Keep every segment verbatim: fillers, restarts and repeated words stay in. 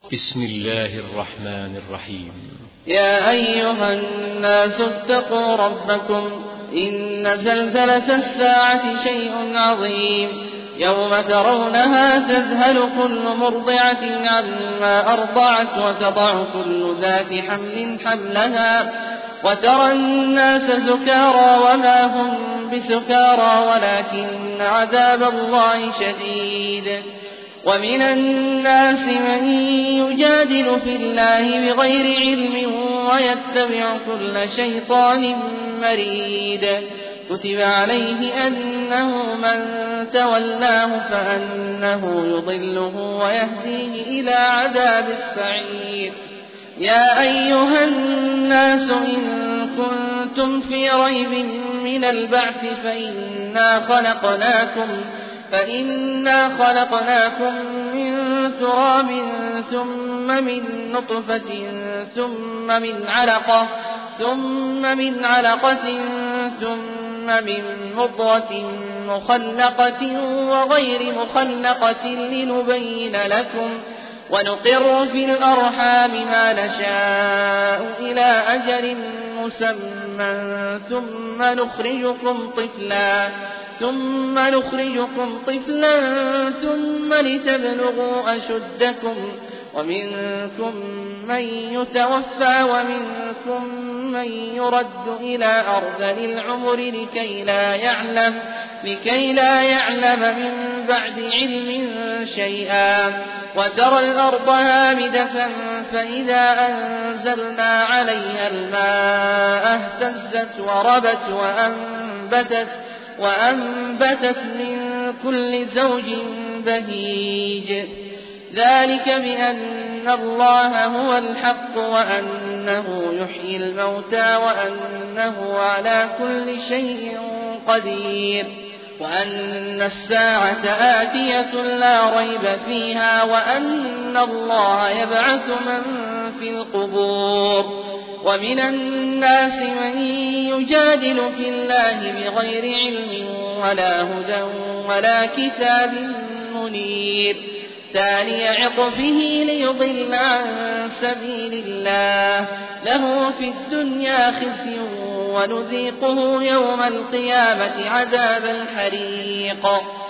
بسم الله الرحمن الرحيم. يا أيها الناس اتقوا ربكم إن زلزلة الساعة شيء عظيم يوم ترونها تذهل كل مرضعة عما أرضعت وتضع كل ذات حمل حملها وترى الناس سكارى وما هم بسكارى ولكن عذاب الله شديد. ومن الناس من يجادل في الله بغير علم ويتبع كل شيطان مريد. كتب عليه أنه من تولاه فأنه يضله ويهديه إلى عذاب السعير. يا أيها الناس إن كنتم في ريب من البعث فإنا خلقناكم فإنا خلقناكم من تراب ثم من نطفة ثم من علقة ثم من علقة ثم من مضغة مخلقة وغير مخلقة لنبين لكم ونقر في الأرحام ما نشاء إلى أجل مسمى ثم نخرجكم طفلا ثم نخرجكم طفلا ثم لتبلغوا أشدكم ومنكم من يتوفى ومنكم من يرد إلى أرذل العمر لكي لا يعلم لكي لا يعلم من بعد علم شيئا. وترى الأرض هامدة فإذا أنزلنا عليها الماء اهتزت وربت وأنبتت وأنبتت من كل زوج بهيج. ذلك بأن الله هو الحق وأنه يحيي الموتى وأنه على كل شيء قدير وأن الساعة آتية لا ريب فيها وأن الله يبعث من في القبور. ومن الناس من يجادل في الله بغير علم ولا هدى ولا كتاب منير ثاني عطفه ليضل عن سبيل الله له في الدنيا خزي ونذيقه يوم القيامة عذاب الحريق.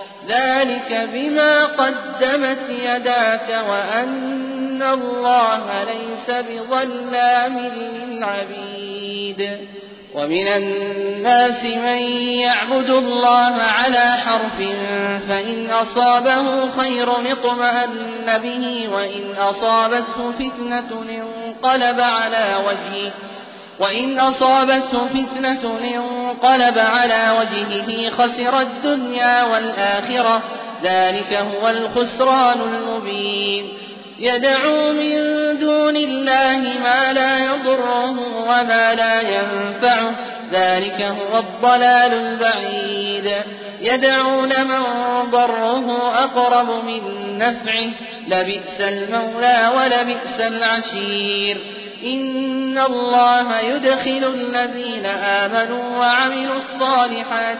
ذلك بما قدمت يداك وأن الله ليس بظلام للعبيد. ومن الناس من يعبد الله على حرف فإن أصابه خير اطمأن به وإن أصابته فتنة انقلب على وجهه وإن أصابته فتنة انقلب على وجهه خسر الدنيا والآخرة ذلك هو الخسران المبين. يدعو من دون الله ما لا يضره وما لا ينفعه ذلك هو الضلال البعيد. يدعو لمن ضره أقرب من نفعه لبئس المولى ولبئس العشير. إن الله يدخل الذين آمنوا وعملوا الصالحات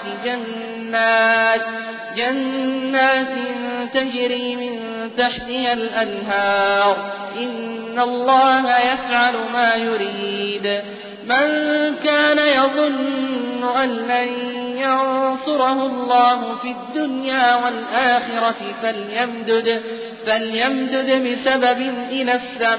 جنات جنات تجري من تحتها الأنهار إن الله يفعل ما يريد. من كان يظن أن لن ينصره الله في الدنيا والآخرة فليمدد, فليمدد بسبب إلى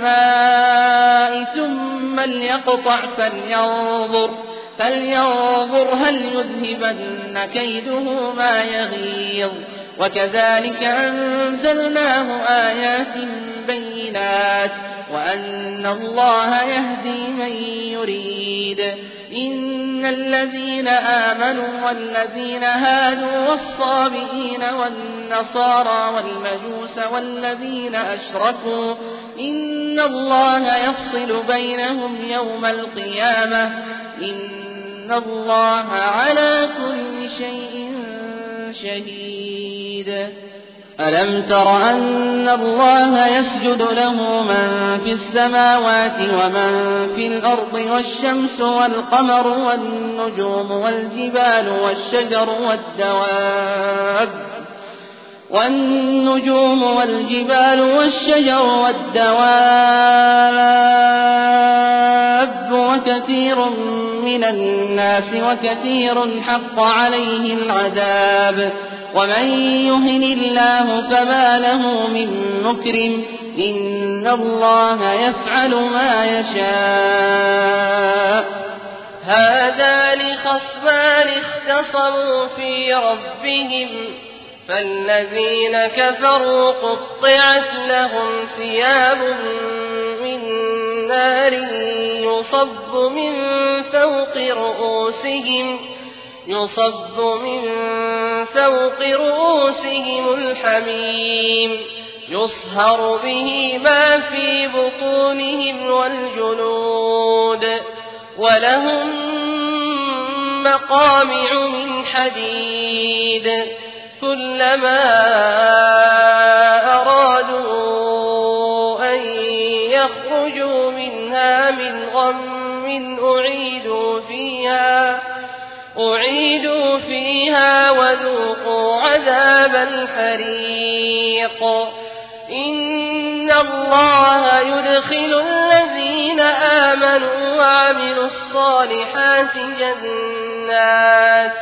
السماء ثم ليقطع فلينظر, فلينظر هل يذهبن كيده ما يغيظ. وكذلك أنزلناه آيات بينات وأن الله يهدي من يريد. إن الذين آمنوا والذين هادوا والصابئين والنصارى والمجوس والذين أشركوا إن الله يفصل بينهم يوم القيامة إن الله على كل شيء شهيد. ألم تر أن الله يسجد له من في السماوات ومن في الأرض والشمس والقمر والنجوم والجبال والشجر والدواب والنجوم والجبال والشجر والدواب وكثير من الناس وكثير حق عليه العذاب ومن يهن الله فما له من مكرم إن الله يفعل ما يشاء. هذان خصمان اختصموا في ربهم فالذين كفروا قطعت لهم ثياب من نار يصب من فوق رؤوسهم يصب من فوق رؤوسهم الحميم يصهر به ما في بطونهم والجلود ولهم مقامع من حديد كلما أرادوا أن يخرجوا منها من غم أعيدوا فيها أعيدوا فيها وذوقوا عذاب الحريق. إن الله يدخل الذين آمنوا وعملوا الصالحات جنات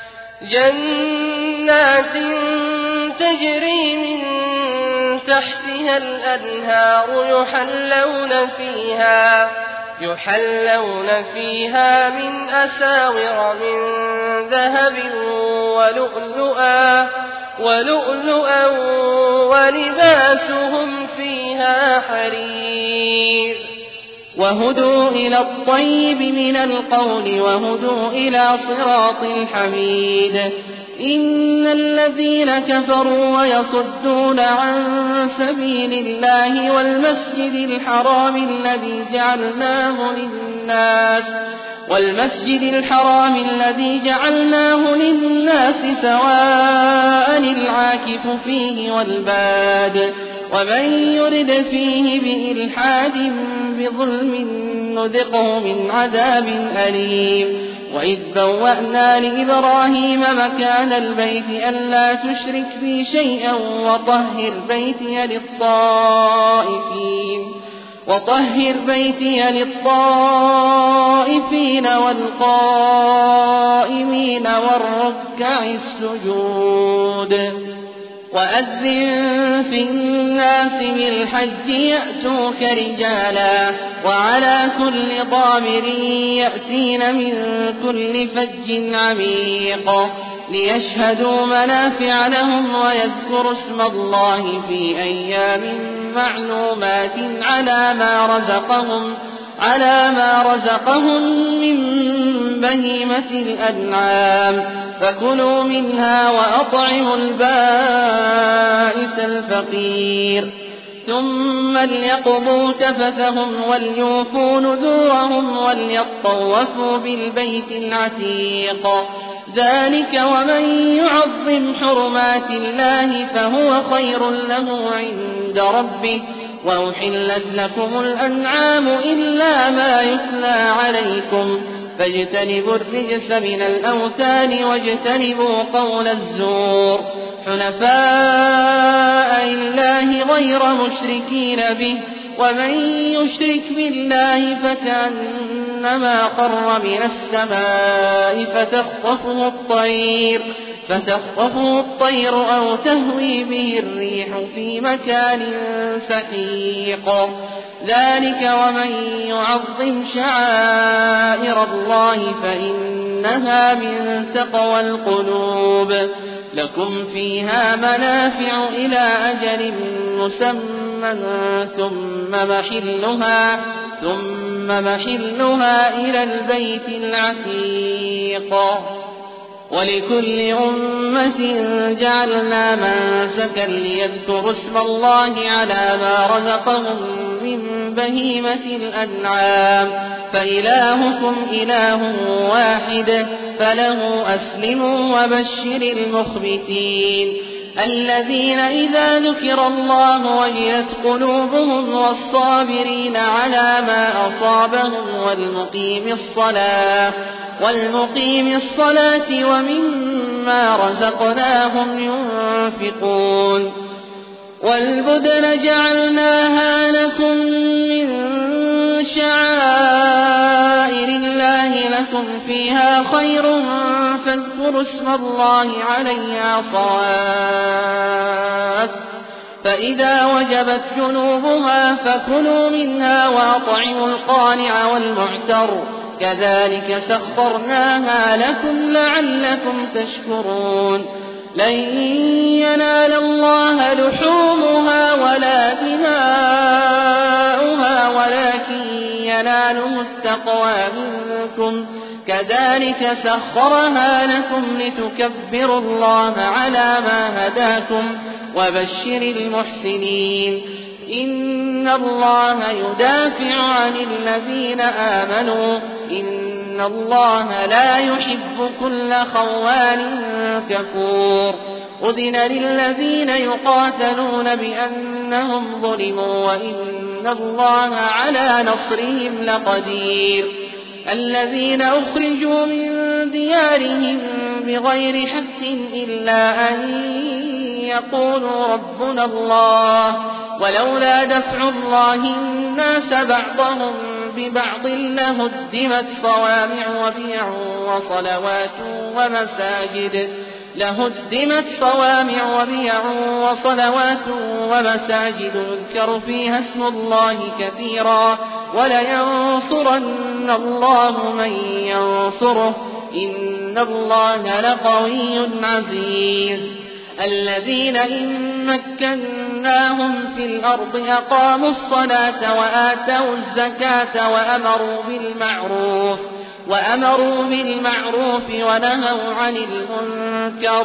جنات تجري من تحتها الأنهار يحلون فيها يحلون فيها من أساور من ذهب ولؤلؤا ولؤلؤا ولباسهم فيها حرير. وهدوا إلى الطيب من القول وهدوا إلى صراط الحميد. إن الذين كفروا ويصدون عن سبيل الله والمسجد الحرام الذي جعلناه للناس والمسجد الحرام الذي جعلناه للناس سواء العاكف فيه والباد ومن يرد فيه بإلحاد بظلم نذقه من عذاب أليم. وإذ بوأنا لإبراهيم مكان البيت ألا تشرك بي شيئا وطهر بيتي للطائفين وطهر بيتي للطائفين والقائمين والركع السجود. وأذن في الناس بالحج يأتوك رجالا وعلى كل ضامر يأتين من كل فج عميق ليشهدوا منافع لهم ويذكروا اسم الله في أيام معلومات على ما رزقهم على ما رزقهم من بهيمة الأنعام فكلوا منها وأطعموا البائس الفقير ثم ليقضوا تفثهم وليوفوا نذورهم وليطوفوا بالبيت العتيق. ذلك ومن يعظم حرمات الله فهو خير له عند ربه. وأحلت لكم الأنعام إلا ما يتلى عليكم فاجتنبوا الرجس من الأوثان واجتنبوا قول الزور حنفاء لله غير مشركين به ومن يشرك بالله فكأنما خر من السماء فتخطفه الطير فتخطفه الطير أو تهوي به الريح في مكان سحيق. ذلك ومن يعظم شعائر الله فإنها من تقوى القلوب. لكم فيها منافع إلى أجل مسمى ثم محلها ثم محلها إلى البيت العتيق. ولكل أمة جعلنا منسكا ليذكروا اسم الله على ما رزقهم من بهيمة الأنعام فإلهكم إله واحد فله أسلموا وبشر المخبتين الذين إذا ذكر الله وجلت قلوبهم والصابرين على ما أصابهم والمقيم الصلاة والمقيم الصلاة ومما مما رزقناهم ينفقون والبدن جعلناها لكم من شعائر الله لكم فيها خير فاذكروا اسم الله عليها صواف فإذا وجبت جنوبها فكلوا منها وأطعموا القانع والمعتر كذلك سخرناها لكم لعلكم تشكرون لن ينال الله لحومها ولا دماؤها ولكن يناله التقوى منكم كذلك سخرها لكم لتكبروا الله على ما هداكم وبشر المحسنين إن الله يدافع عن الذين آمنوا إن الله لا يحب كل خوان كفور أذن للذين يقاتلون بأنهم ظلموا وإن الله على نصرهم لقدير الذين أخرجوا من ديارهم بغير حق إلا أن يقولوا ربنا الله ولولا دفع الله الناس بعضهم ببعض لهدمت صوامع وبيع وصلوات ومساجد لهدمت صوامع وبيع وصلوات ومساجد يذكر فيها اسم الله كثيرا ولينصرن الله من ينصره إن الله لقوي عزيز الذين إن مكناهم في الأرض أقاموا الصلاة وآتوا الزكاة وأمروا بالمعروف وأمروا بالمعروف ونهوا عن المنكر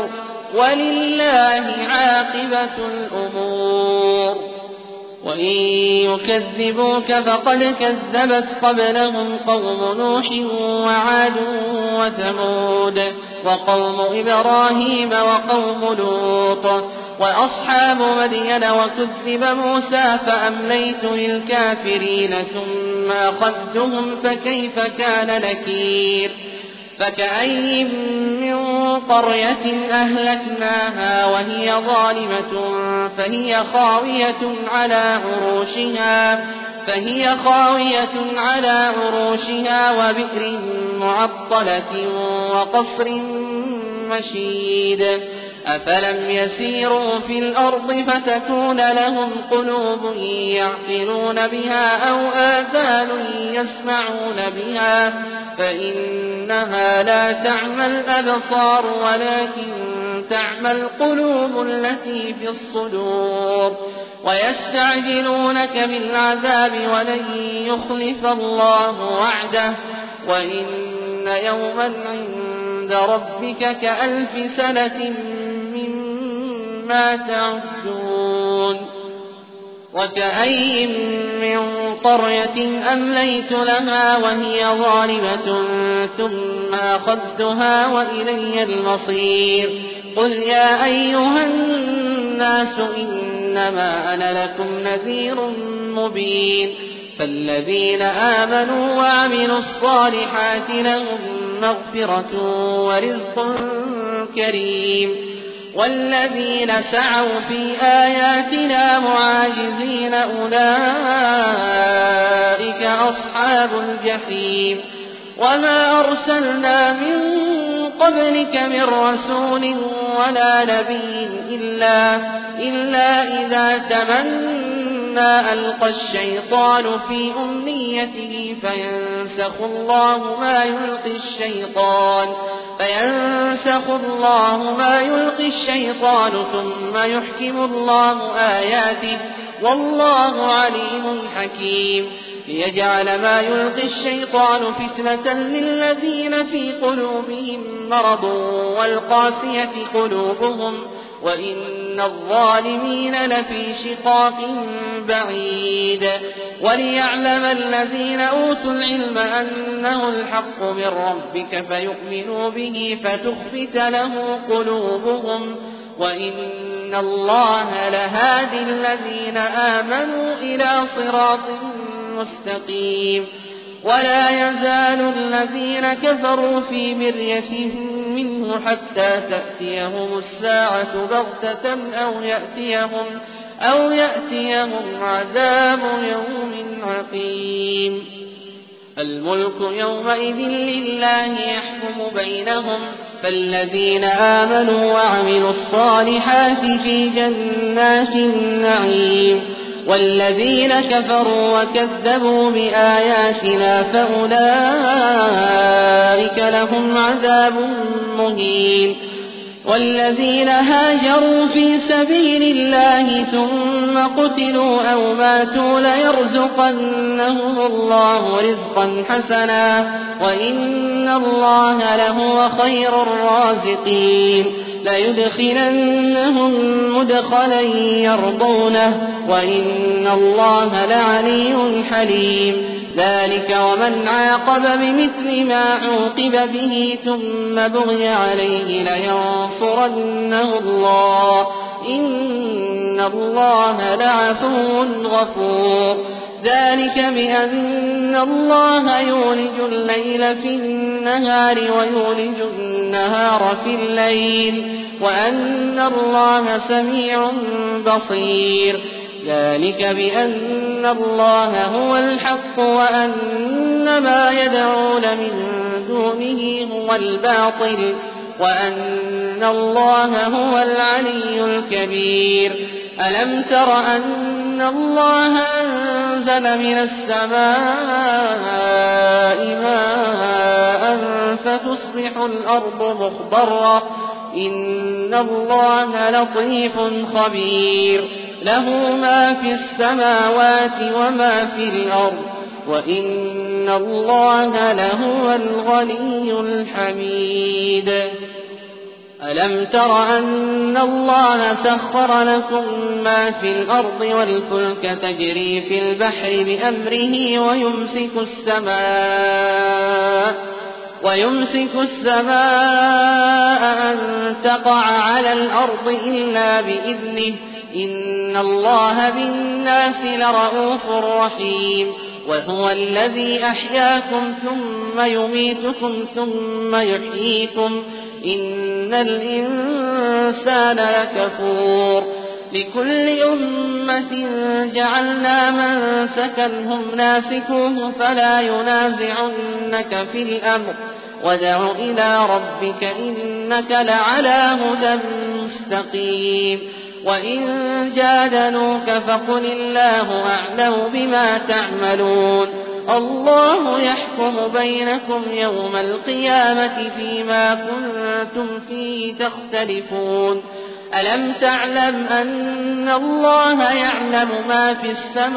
ولله عاقبة الأمور وإن يكذبوك فقد كذبت قبلهم قوم نوح وعاد وثمود وقوم إبراهيم وقوم لوط وأصحاب مدين وكذب موسى فأمليت للكافرين ثم أخذتهم فكيف كان نكير فكأين من قرية أهلكناها وهي ظالمة فهي خاوية على عروشها فهي خاوية على عروشها وبئر معطلة وقصر مشيد أفلم يسيروا في الأرض فتكون لهم قلوب يعقلون بها أو آذان يسمعون بها فإنها لا تعمى الأبصار ولكن تعمى القلوب التي في الصدور ويستعجلونك بالعذاب ولن يخلف الله وعده وإن يوما عند ربك كألف سنة مما تعدون وكأين من قرية أمليت لها وهي ظالمة ثم أخذتها وإلي المصير قل يا أيها الناس إنما أنا لكم نذير مبين فالذين آمنوا وعملوا الصالحات لهم مغفرة ورزق كريم والذين سعوا في آياتنا معاجزين أولئك أصحاب الجحيم وما أرسلنا من قبلك من رسول ولا نبي إلا, إلا إذا تمنى ألقى الشيطان في أمنيته فينسخ الله ما يلقي الشيطان فينسخ الله ما يلقي الشيطان ثم يحكم الله آياته والله عليم حكيم ليجعل ما يلقي الشيطان فتنة للذين في قلوبهم مرض والقاسية قلوبهم وإن الظالمين لفي شقاق بعيد وليعلم الذين أوتوا العلم أنه الحق من ربك فيؤمنوا به فتخبت له قلوبهم وإن الله لهادي الذين آمنوا إلى صراط مستقيم ولا يزال الذين كفروا في مرية منه حتى تأتيهم الساعة بغتة أو يأتيهم, أو يأتيهم عذاب يوم عقيم. الملك يومئذ لله يحكم بينهم، فالذين آمنوا وعملوا الصالحات في جنات النعيم، والذين كفروا وكذبوا بآياتنا فأولئك لهم عذاب مهين. والذين هاجروا في سبيل الله ثم قتلوا أو ماتوا ليرزقنهم الله رزقا حسنا وإن الله لهو خير الرازقين. ليدخلنهم مدخلا يرضونه وإن الله لعلي حليم. ذلك ومن عاقب بمثل ما عوقب به ثم بغي عليه لينصرنه الله إن الله لعفو غفور. ذلك بأن الله يولج الليل في النهار ويولج النهار في الليل وأن الله سميع بصير. ذلك بأن الله هو الحق وأن ما يدعون من دونه هو الباطل وأن الله هو العلي الكبير. ألم تر أن الله أنزل من السماء ماء فتصبح الأرض مخضرة إن الله لطيف خبير. له ما في السماوات وما في الأرض وإن الله لهو الغني الحميد. ألم تر أن الله سخر لكم ما في الأرض والفلك تجري في البحر بأمره ويمسك السماء ويمسك السماء أن تقع على الأرض إلا بإذنه إن الله بالناس لرءوف رحيم. وهو الذي أحياكم ثم يميتكم ثم يحييكم إن الإنسان لكفور. لكل أمة جعلنا منسكا هم ناسكوه فلا ينازعنك في الأمر وادع إلى ربك إنك لعلى هدى مستقيم. وإن جادلوك فقل الله أعلم بما تعملون الله يحكم بينكم يوم القيامة فيما كنتم فيه تختلفون. ألم تعلم أن الله يعلم ما في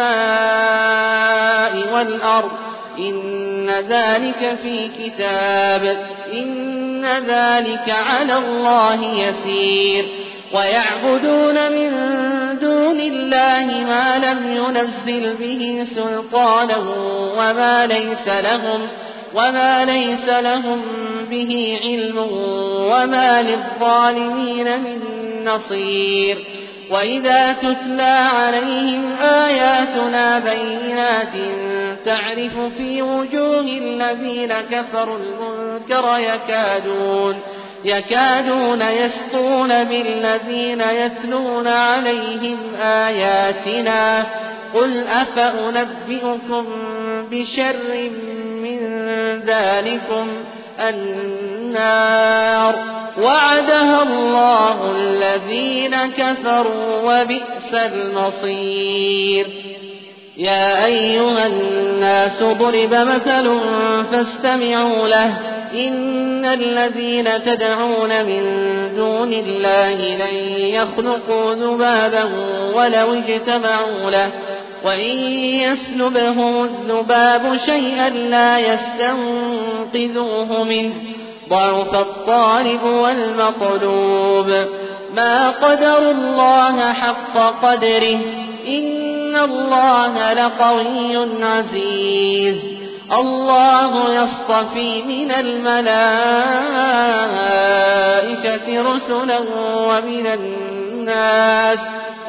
السماء والأرض إن ذلك في كتاب إن ذلك على الله يسير. ويعبدون من دون الله ما لم ينزل به سلطانا وما ليس لهم وما ليس لهم به علم وما للظالمين من نصير. وإذا تتلى عليهم آياتنا بينات تعرف في وجوه الذين كفروا المنكر يكادون يكادون يسطون بالذين يتلون عليهم آياتنا قل أفأنبئكم بشر من ذلكم النار وعدها الله الذين كفروا وبئس المصير. يا أيها الناس ضرب مثل فاستمعوا له إن الذين تدعون من دون الله لن يخلقوا ذبابا ولو اجتمعوا له وإن يسلبهم الذباب شيئا لا يستنقذوه منه ضعف الطالب والمطلوب. ما قدروا الله حق قدره إن الله لقوي عزيز. الله يصطفي من الملائكة رسلا ومن الناس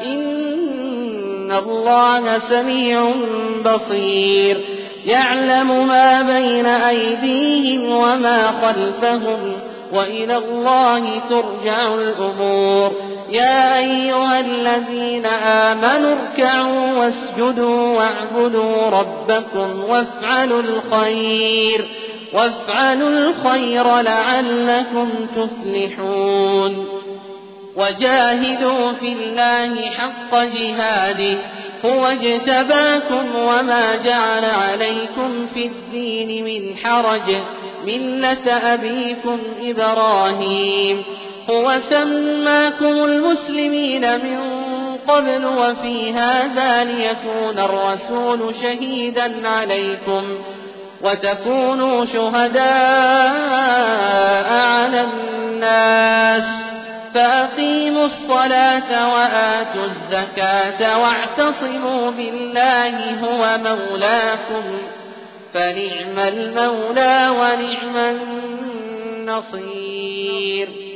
إن الله سميع بصير. يعلم ما بين أيديهم وما خلفهم وإلى الله ترجع الأمور. يا أيها الذين آمنوا اركعوا واسجدوا واعبدوا ربكم وافعلوا الخير وافعلوا الخير لعلكم تفلحون. وجاهدوا في الله حق جهاده هو اجتباكم وما جعل عليكم في الدين من حرج ملة أبيكم إبراهيم هو سماكم المسلمين من قبل وفي هذا ليكون الرسول شهيدا عليكم وتكونوا شهداء على الناس فأقيموا الصلاة وآتوا الزكاة واعتصموا بالله هو مولاكم فنعم المولى ونعم النصير.